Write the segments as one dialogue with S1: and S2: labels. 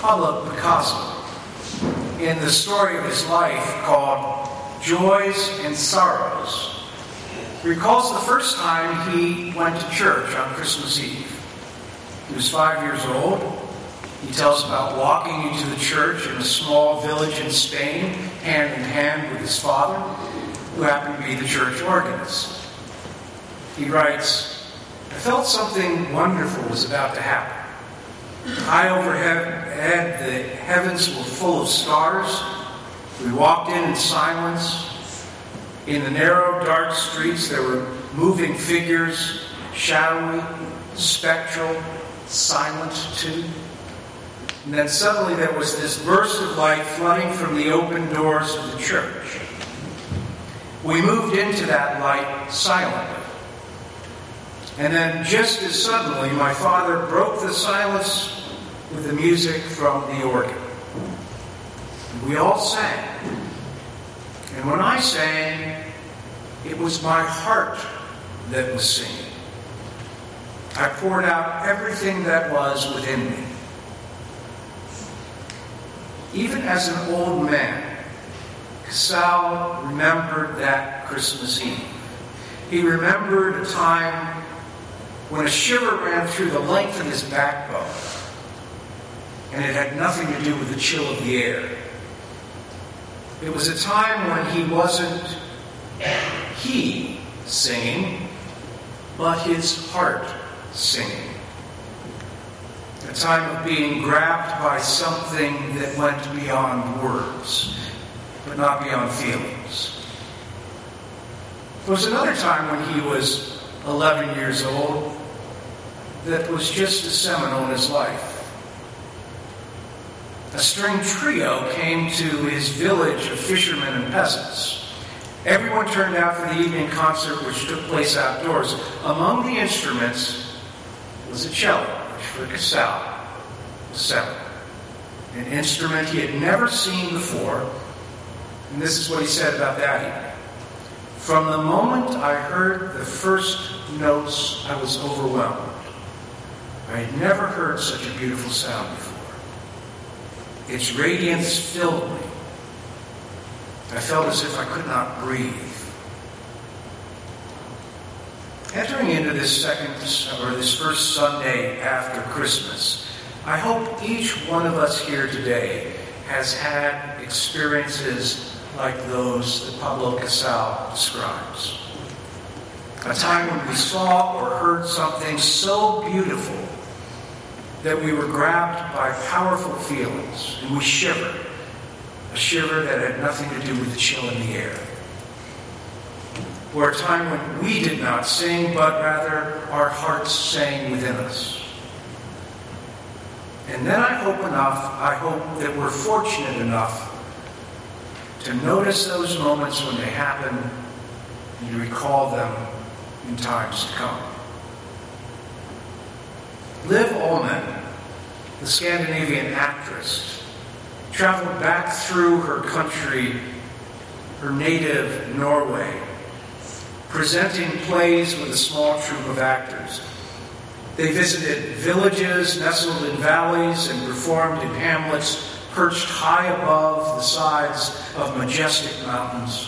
S1: Pablo Picasso, in the story of his life called Joys and Sorrows, recalls the first time he went to church on Christmas Eve. He was 5 years old. He tells about walking into the church in a small village in Spain, hand in hand with his father, who happened to be the church organist. He writes, "I felt something wonderful was about to happen. High overhead, the heavens were full of stars. We walked in silence. In the narrow, dark streets, there were moving figures, shadowy, spectral, silent too. And then suddenly there was this burst of light flooding from the open doors of the church. We moved into that light silently. And then just as suddenly, my father broke the silence with the music from the organ. We all sang. And when I sang, it was my heart that was singing. I poured out everything that was within me. Even as an old man, Casal remembered that Christmas Eve. He remembered a time when a shiver ran through the length of his backbone, and it had nothing to do with the chill of the air. It was a time when he wasn't singing, but his heart singing. A time of being grabbed by something that went beyond words, but not beyond feelings. There was another time when he was 11 years old that was just as seminal in his life. A string trio came to his village of fishermen and peasants. Everyone turned out for the evening concert, which took place outdoors. Among the instruments was a cello, which for Casal was seminal. An instrument he had never seen before. And this is what he said about that evening. "From the moment I heard the first notes, I was overwhelmed. I had never heard such a beautiful sound before. Its radiance filled me. I felt as if I could not breathe." Entering into this first Sunday after Christmas, I hope each one of us here today has had experiences like those that Pablo Casal describes. A time when we saw or heard something so beautiful that we were grabbed by powerful feelings and we shivered, a shiver that had nothing to do with the chill in the air. Or a time when we did not sing, but rather our hearts sang within us. And then I hope that we're fortunate enough to notice those moments when they happen and to recall them in times to come. Liv Ullmann, the Scandinavian actress, traveled back through her country, her native Norway, presenting plays with a small troupe of actors. They visited villages nestled in valleys and performed in hamlets perched high above the sides of majestic mountains.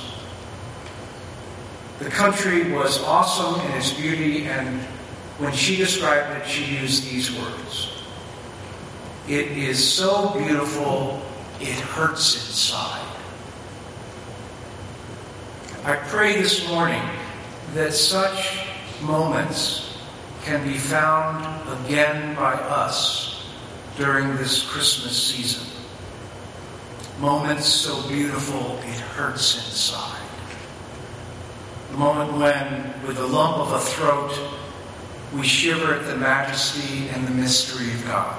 S1: The country was awesome in its beauty, and when she described it, she used these words: "It is so beautiful, it hurts inside." I pray this morning that such moments can be found again by us during this Christmas season. Moments so beautiful, it hurts inside. The moment when, with a lump of a throat, we shiver at the majesty and the mystery of God.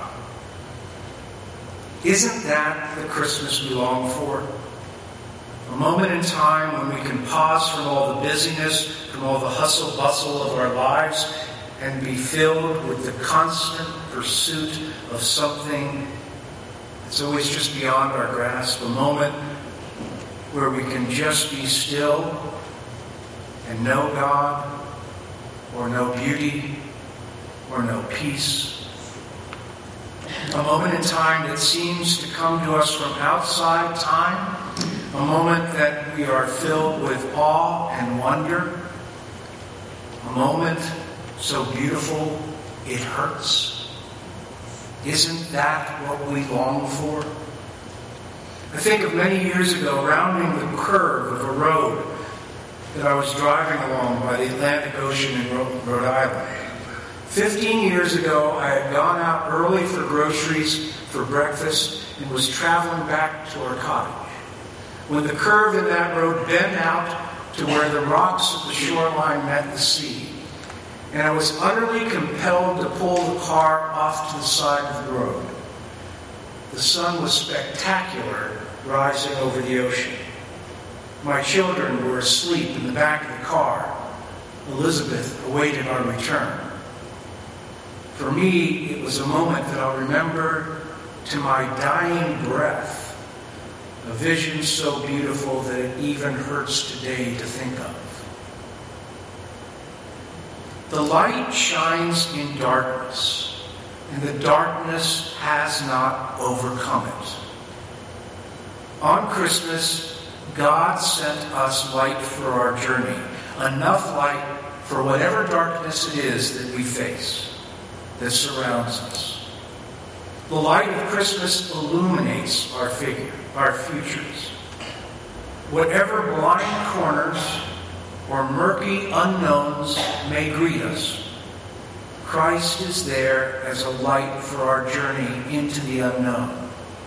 S1: Isn't that the Christmas we long for? A moment in time when we can pause from all the busyness, from all the hustle-bustle of our lives, and be filled with the constant pursuit of something that's always just beyond our grasp. A moment where we can just be still and know God, or know beauty, or know peace. A moment in time that seems to come to us from outside time. A moment that we are filled with awe and wonder. A moment so beautiful it hurts. Isn't that what we long for? I think of many years ago rounding the curve of a road that I was driving along by the Atlantic Ocean in Rhode Island. 15 years ago, I had gone out early for groceries for breakfast and was traveling back to our cottage. When the curve in that road bent out to where the rocks of the shoreline met the sea, and I was utterly compelled to pull the car off to the side of the road. The sun was spectacular, rising over the ocean. My children were asleep in the back of the car. Elizabeth awaited our return. For me, it was a moment that I'll remember to my dying breath, a vision so beautiful that it even hurts today to think of. The light shines in darkness, and the darkness has not overcome it. On Christmas, God sent us light for our journey, enough light for whatever darkness it is that we face, that surrounds us. The light of Christmas illuminates our futures. Whatever blind corners or murky unknowns may greet us, Christ is there as a light for our journey into the unknown.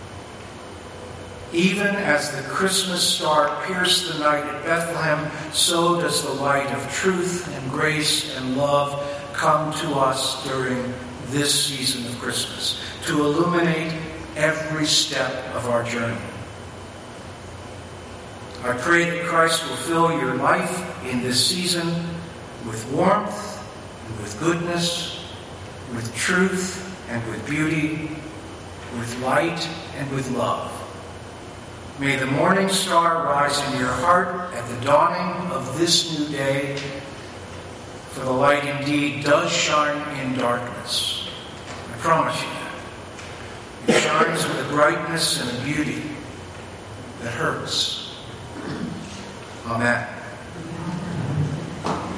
S1: Even as the Christmas star pierced the night at Bethlehem, so does the light of truth and grace and love come to us during this season of Christmas, to illuminate every step of our journey. I pray that Christ will fill your life in this season with warmth, and with goodness, with truth and with beauty, with light and with love. May the morning star rise in your heart at the dawning of this new day, for the light indeed does shine in darkness. I promise you that. It shines with a brightness and a beauty that hurts. Amen.